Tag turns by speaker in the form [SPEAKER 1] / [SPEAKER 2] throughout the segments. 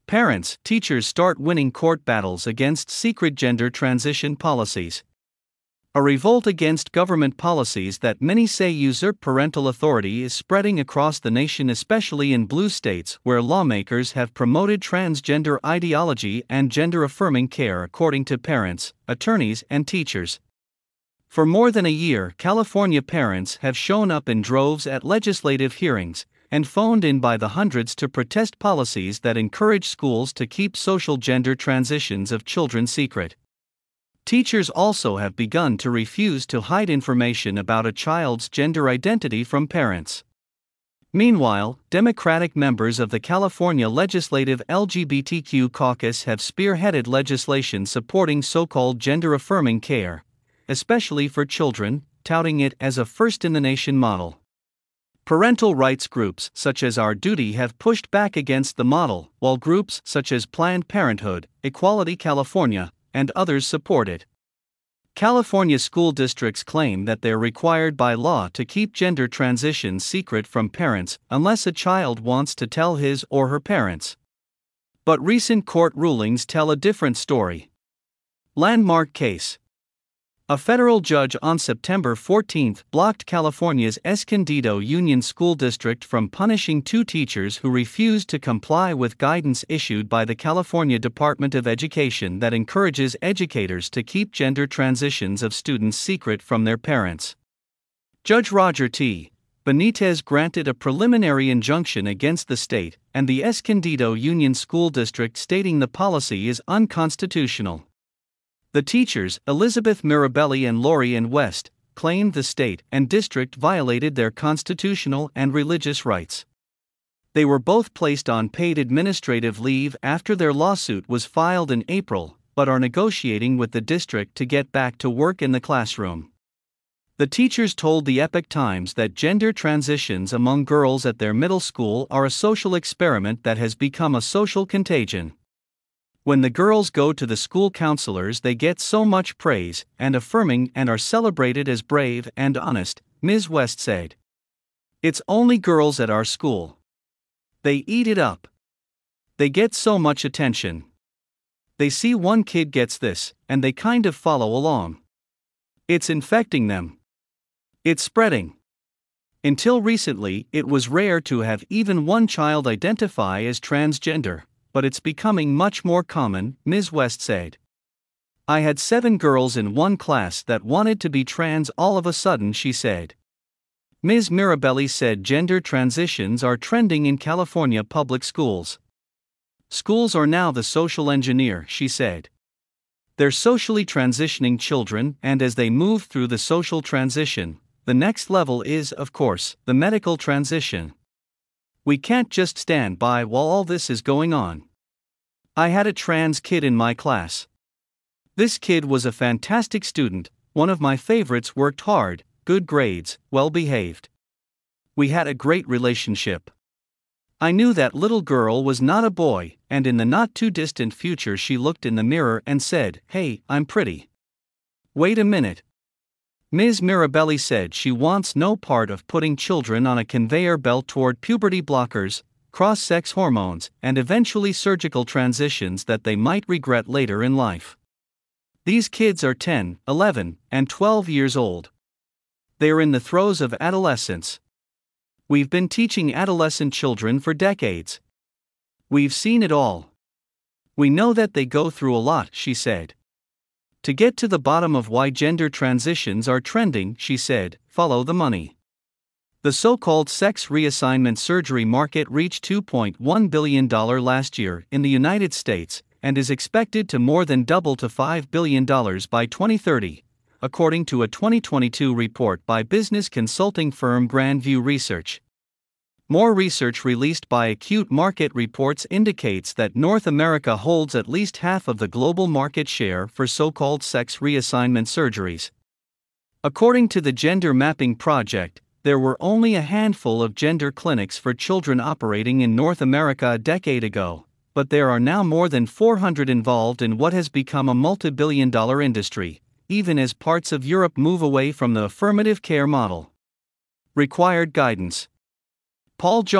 [SPEAKER 1] Parents, teachers start winning court battles against secret gender transition policies. A revolt against government policies that many say usurp parental authority is spreading across the nation, especially in blue states where lawmakers have promoted transgender ideology and gender-affirming care, according to parents, attorneys, and teachers. For more than a year, California parents have shown up in droves at legislative hearings and phoned in by the hundreds to protest policies that encourage schools to keep social gender transitions of children secret. Teachers also have begun to refuse to hide information about a child's gender identity from parents. Meanwhile, Democratic members of the California Legislative LGBTQ caucus have spearheaded legislation supporting so-called gender-affirming care, especially for children, touting it as a first-in-the-nation model. Parental rights groups such as Our Duty have pushed back against the model, while groups such as Planned Parenthood, Equality California, and others support it. California school districts claim that they're required by law to keep gender transitions secret from parents unless a child wants to tell his or her parents. But recent court rulings tell a different story. Landmark case. A federal judge on September 14 blocked California's Escondido Union School District from punishing two teachers who refused to comply with guidance issued by the California Department of Education that encourages educators to keep gender transitions of students secret from their parents. Judge Roger T. Benitez granted a preliminary injunction against the state and the Escondido Union School District, stating the policy is unconstitutional. The teachers, Elizabeth Mirabelli and Lori Ann West, claimed the state and district violated their constitutional and religious rights. They were both placed on paid administrative leave after their lawsuit was filed in April, but are negotiating with the district to get back to work in the classroom. The teachers told the Epoch Times that gender transitions among girls at their middle school are a social experiment that has become a social contagion. When the girls go to the school counselors, they get so much praise and affirming and are celebrated as brave and honest, Ms. West said. It's only girls at our school. They eat it up. They get so much attention. They see one kid gets this, and they kind of follow along. It's infecting them. It's spreading. Until recently, it was rare to have even one child identify as transgender, but it's becoming much more common, Ms. West said. I had 7 girls in one class that wanted to be trans all of a sudden, she said. Ms. Mirabelli said gender transitions are trending in California public schools. Schools are now the social engineer, she said. They're socially transitioning children, and as they move through the social transition, the next level is, of course, the medical transition. We can't just stand by while all this is going on. I had a trans kid in my class. This kid was a fantastic student, one of my favorites, worked hard, good grades, well behaved. We had a great relationship. I knew that little girl was not a boy, and in the not too distant future she looked in the mirror and said, "Hey, I'm pretty." Wait a minute. Ms. Mirabelli said she wants no part of putting children on a conveyor belt toward puberty blockers, cross-sex hormones, and eventually surgical transitions that they might regret later in life. These kids are 10, 11, and 12 years old. They're in the throes of adolescence. We've been teaching adolescent children for decades. We've seen it all. We know that they go through a lot, she said. To get to the bottom of why gender transitions are trending, she said, follow the money. The so-called sex reassignment surgery market reached $2.1 billion last year in the United States and is expected to more than double to $5 billion by 2030, according to a 2022 report by business consulting firm Grandview Research. More research released by Acute Market Reports indicates that North America holds at least half of the global market share for so-called sex reassignment surgeries. According to the Gender Mapping Project, there were only a handful of gender clinics for children operating in North America a decade ago, but there are now more than 400 involved in what has become a multi-billion-dollar industry, even as parts of Europe move away from the affirmative care model. Required guidance. Paul Jonah,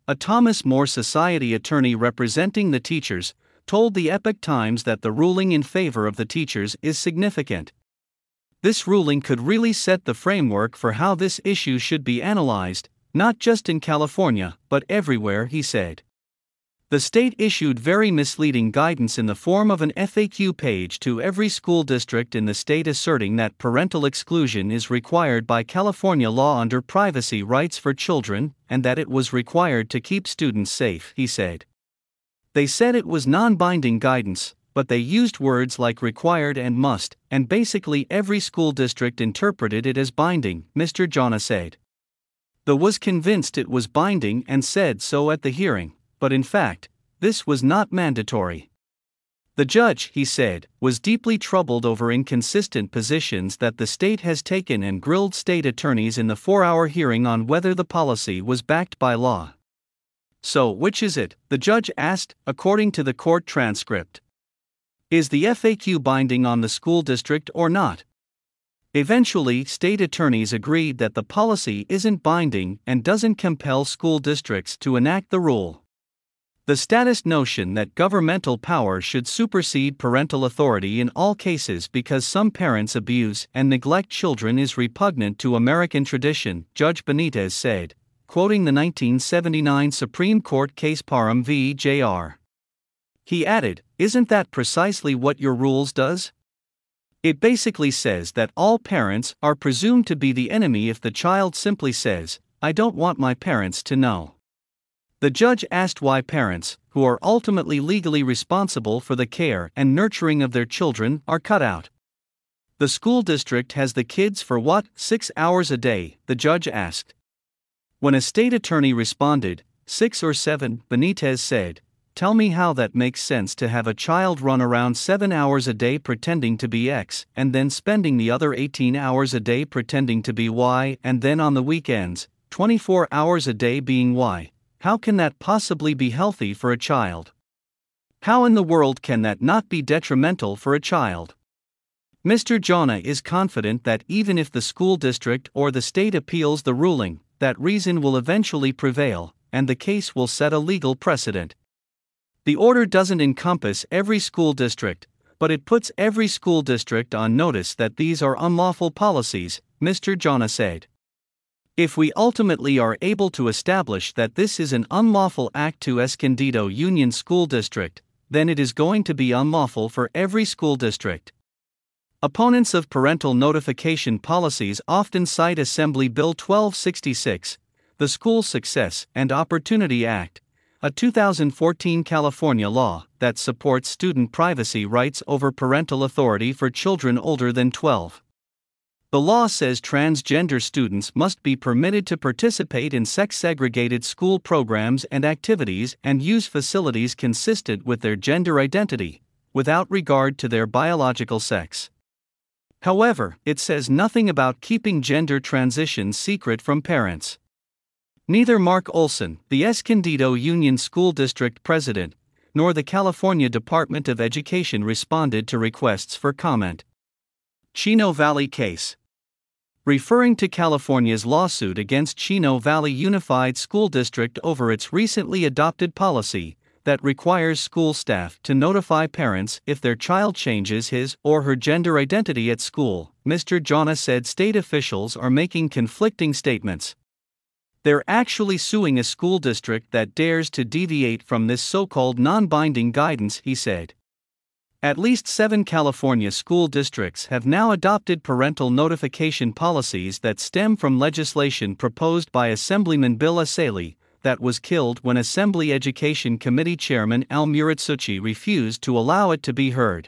[SPEAKER 1] a Thomas More Society attorney representing the teachers, told the Epoch Times that the ruling in favor of the teachers is significant. This ruling could really set the framework for how this issue should be analyzed, not just in California, but everywhere, he said. The state issued very misleading guidance in the form of an FAQ page to every school district in the state asserting that parental exclusion is required by California law under privacy rights for children, and that it was required to keep students safe, he said. They said it was non-binding guidance, but they used words like required and must, and basically every school district interpreted it as binding, Mr. Jonna said. The was convinced it was binding and said so at the hearing, but in fact, this was not mandatory. The judge, he said, was deeply troubled over inconsistent positions that the state has taken and grilled state attorneys in the 4-hour hearing on whether the policy was backed by law. So, which is it? The judge asked, according to the court transcript. Is the FAQ binding on the school district or not? Eventually, state attorneys agreed that the policy isn't binding and doesn't compel school districts to enact the rule. The status notion that governmental power should supersede parental authority in all cases because some parents abuse and neglect children is repugnant to American tradition, Judge Benitez said, quoting the 1979 Supreme Court case Parham v. Jr. He added, "Isn't that precisely what your rules does? It basically says that all parents are presumed to be the enemy if the child simply says, 'I don't want my parents to know.'" The judge asked why parents, who are ultimately legally responsible for the care and nurturing of their children, are cut out. The school district has the kids for what, 6 hours a day, the judge asked. When a state attorney responded, 6 or 7, Benitez said, "Tell me how that makes sense to have a child run around 7 hours a day pretending to be X, and then spending the other 18 hours a day pretending to be Y, and then on the weekends, 24 hours a day being Y. How can that possibly be healthy for a child? How in the world can that not be detrimental for a child?" Mr. Jonna is confident that even if the school district or the state appeals the ruling, that reason will eventually prevail, and the case will set a legal precedent. The order doesn't encompass every school district, but it puts every school district on notice that these are unlawful policies, Mr. Jonna said. If we ultimately are able to establish that this is an unlawful act to Escondido Union School District, then it is going to be unlawful for every school district. Opponents of parental notification policies often cite Assembly Bill 1266, the School Success and Opportunity Act, a 2014 California law that supports student privacy rights over parental authority for children older than 12. The law says transgender students must be permitted to participate in sex-segregated school programs and activities and use facilities consistent with their gender identity, without regard to their biological sex. However, it says nothing about keeping gender transitions secret from parents. Neither Mark Olson, the Escondido Union School District president, nor the California Department of Education responded to requests for comment. Chino Valley case. Referring to California's lawsuit against Chino Valley Unified School District over its recently adopted policy that requires school staff to notify parents if their child changes his or her gender identity at school, Mr. Jonna said state officials are making conflicting statements. They're actually suing a school district that dares to deviate from this so-called non-binding guidance, he said. At least 7 California school districts have now adopted parental notification policies that stem from legislation proposed by Assemblyman Bill Essayli that was killed when Assembly Education Committee Chairman Al Muratsuchi refused to allow it to be heard.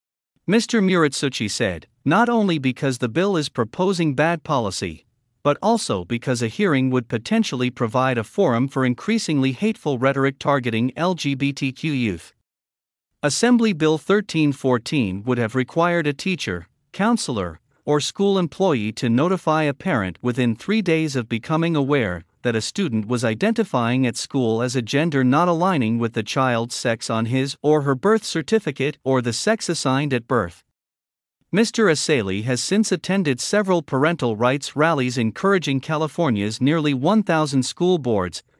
[SPEAKER 1] Mr. Muratsuchi said, "Not only because the bill is proposing bad policy, but also because a hearing would potentially provide a forum for increasingly hateful rhetoric targeting LGBTQ youth." Assembly Bill 1314 would have required a teacher, counselor, or school employee to notify a parent within 3 days of becoming aware that a student was identifying at school as a gender not aligning with the child's sex on his or her birth certificate or the sex assigned at birth. Mr. Essayli has since attended several parental rights rallies encouraging California's nearly 1,000 school boards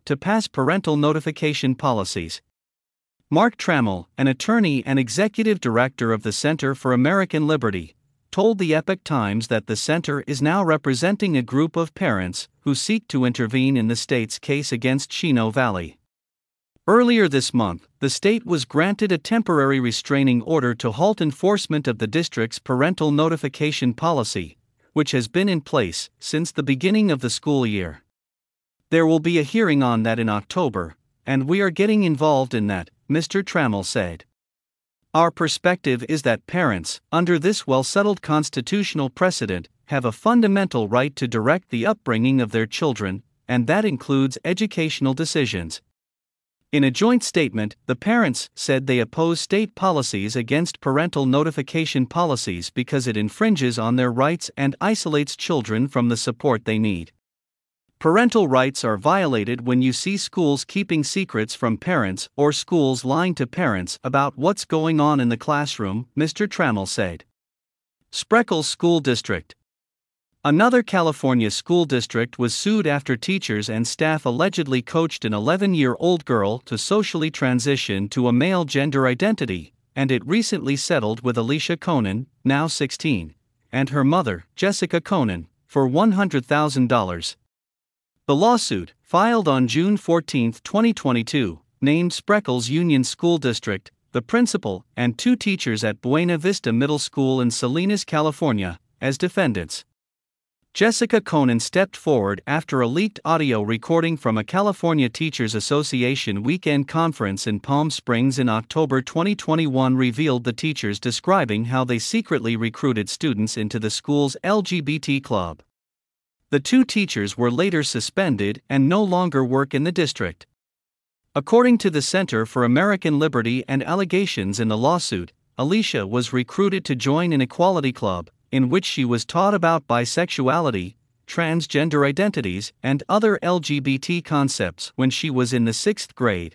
[SPEAKER 1] to pass parental notification policies. Mark Trammell, an attorney and executive director of the Center for American Liberty, told the Epoch Times that the center is now representing a group of parents who seek to intervene in the state's case against Chino Valley. Earlier this month, the state was granted a temporary restraining order to halt enforcement of the district's parental notification policy, which has been in place since the beginning of the school year. There will be a hearing on that in October, and we are getting involved in that, Mr. Trammell said. Our perspective is that parents, under this well-settled constitutional precedent, have a fundamental right to direct the upbringing of their children, and that includes educational decisions. In a joint statement, the parents said they oppose state policies against parental notification policies because it infringes on their rights and isolates children from the support they need. Parental rights are violated when you see schools keeping secrets from parents or schools lying to parents about what's going on in the classroom, Mr. Trammell said. Spreckels School District. Another California school district was sued after teachers and staff allegedly coached an 11-year-old girl to socially transition to a male gender identity, and it recently settled with Alicia Conan, now 16, and her mother, Jessica Conan, for $100,000. The lawsuit, filed on June 14, 2022, named Spreckels Union School District, the principal, and 2 teachers at Buena Vista Middle School in Salinas, California, as defendants. Jessica Conan stepped forward after a leaked audio recording from a California Teachers Association weekend conference in Palm Springs in October 2021 revealed the teachers describing how they secretly recruited students into the school's LGBT club. The 2 teachers were later suspended and no longer work in the district. According to the Center for American Liberty and allegations in the lawsuit, Alicia was recruited to join an equality club, in which she was taught about bisexuality, transgender identities, and other LGBT concepts when she was in the 6th grade.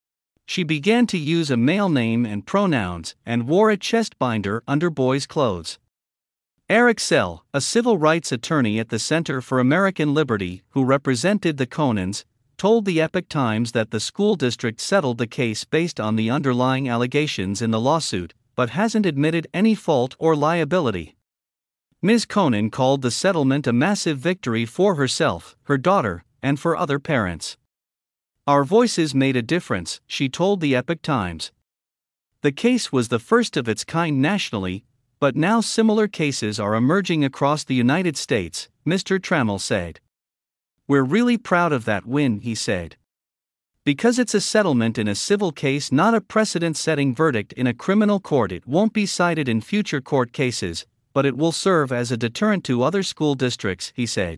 [SPEAKER 1] She began to use a male name and pronouns and wore a chest binder under boys' clothes. Eric Sell, a civil rights attorney at the Center for American Liberty who represented the Conans, told the Epoch Times that the school district settled the case based on the underlying allegations in the lawsuit, but hasn't admitted any fault or liability. Ms. Conan called the settlement a massive victory for herself, her daughter, and for other parents. "Our voices made a difference," she told the Epoch Times. The case was the first of its kind nationally, but now similar cases are emerging across the United States, Mr. Trammell said. "We're really proud of that win," he said. "Because it's a settlement in a civil case, not a precedent-setting verdict in a criminal court, it won't be cited in future court cases, but it will serve as a deterrent to other school districts," he said.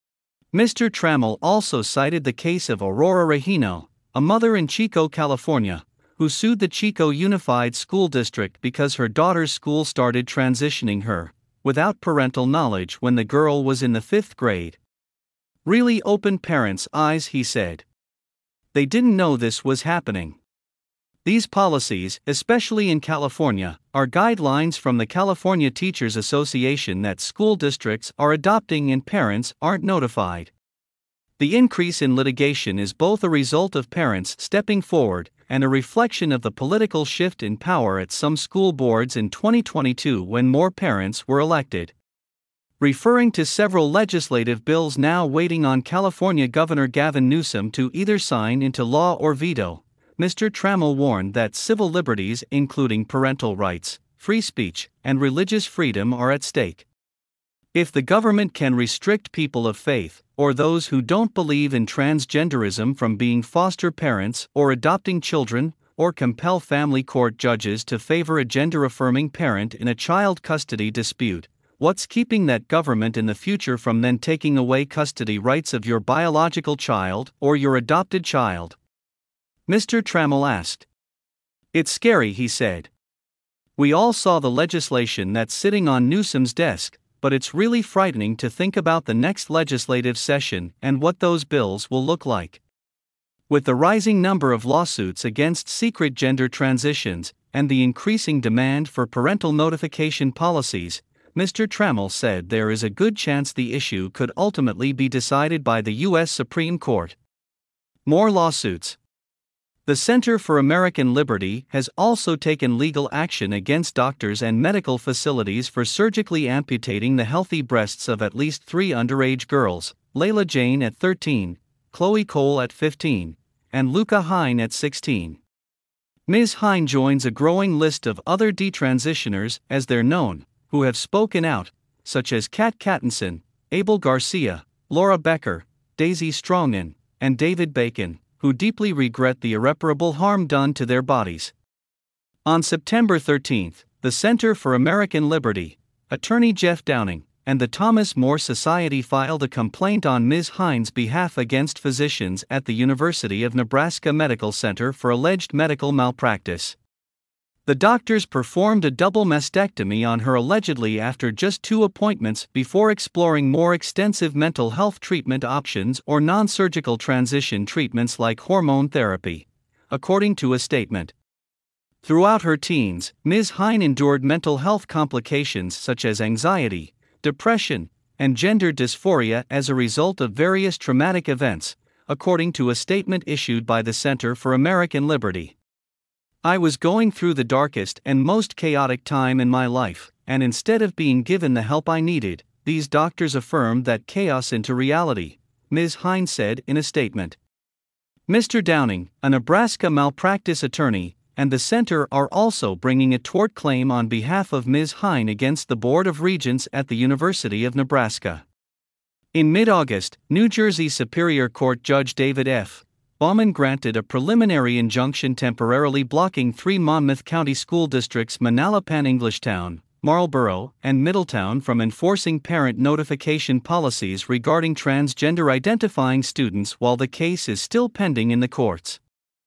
[SPEAKER 1] Mr. Trammell also cited the case of Aurora Regino, a mother in Chico, California, who sued the Chico Unified School District because her daughter's school started transitioning her, without parental knowledge, when the girl was in the 5th grade. "Really opened parents' eyes," he said. "They didn't know this was happening." These policies, especially in California, are guidelines from the California Teachers Association that school districts are adopting and parents aren't notified. The increase in litigation is both a result of parents stepping forward and a reflection of the political shift in power at some school boards in 2022 when more parents were elected. Referring to several legislative bills now waiting on California Governor Gavin Newsom to either sign into law or veto, Mr. Trammell warned that civil liberties, including parental rights, free speech, and religious freedom, are at stake. If the government can restrict people of faith, or those who don't believe in transgenderism, from being foster parents or adopting children, or compel family court judges to favor a gender-affirming parent in a child custody dispute, what's keeping that government in the future from then taking away custody rights of your biological child or your adopted child? Mr. Trammell asked. "It's scary," he said. "We all saw the legislation that's sitting on Newsom's desk, but it's really frightening to think about the next legislative session and what those bills will look like." With the rising number of lawsuits against secret gender transitions and the increasing demand for parental notification policies, Mr. Trammell said there is a good chance the issue could ultimately be decided by the U.S. Supreme Court. More lawsuits. The Center for American Liberty has also taken legal action against doctors and medical facilities for surgically amputating the healthy breasts of at least 3 underage girls, Layla Jane at 13, Chloe Cole at 15, and Luca Hine at 16. Ms. Hine joins a growing list of other detransitioners, as they're known, who have spoken out, such as Kat Cattinson, Abel Garcia, Laura Becker, Daisy Strongin, and David Bacon, who deeply regret the irreparable harm done to their bodies. On September 13, the Center for American Liberty, Attorney Jeff Downing, and the Thomas More Society filed a complaint on Ms. Hine's behalf against physicians at the University of Nebraska Medical Center for alleged medical malpractice. The doctors performed a double mastectomy on her allegedly after just 2 appointments before exploring more extensive mental health treatment options or non-surgical transition treatments like hormone therapy, according to a statement. Throughout her teens, Ms. Hine endured mental health complications such as anxiety, depression, and gender dysphoria as a result of various traumatic events, according to a statement issued by the Center for American Liberty. I was going through the darkest and most chaotic time in my life, and instead of being given the help I needed, these doctors affirmed that chaos into reality, Ms. Hine said in a statement. Mr. Downing, a Nebraska malpractice attorney, and the center are also bringing a tort claim on behalf of Ms. Hine against the Board of Regents at the University of Nebraska. In mid-August, New Jersey Superior Court Judge David F. Bauman granted a preliminary injunction temporarily blocking 3 Monmouth County school districts, Manalapan, Englishtown, Marlborough, and Middletown, from enforcing parent notification policies regarding transgender identifying students while the case is still pending in the courts.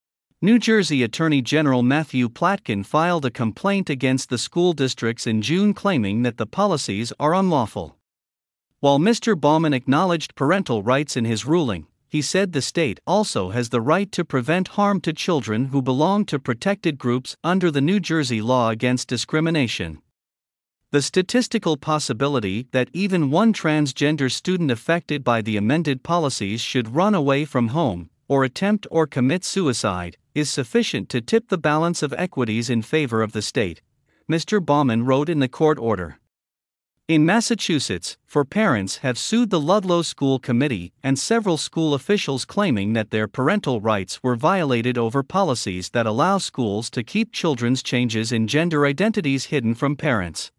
[SPEAKER 1] New Jersey Attorney General Matthew Platkin filed a complaint against the school districts in June claiming that the policies are unlawful. While Mr. Bauman acknowledged parental rights in his ruling, he said the state also has the right to prevent harm to children who belong to protected groups under the New Jersey law against discrimination. The statistical possibility that even one transgender student affected by the amended policies should run away from home, or attempt or commit suicide, is sufficient to tip the balance of equities in favor of the state, Mr. Bauman wrote in the court order. In Massachusetts, 4 parents have sued the Ludlow School Committee and several school officials claiming that their parental rights were violated over policies that allow schools to keep children's changes in gender identities hidden from parents.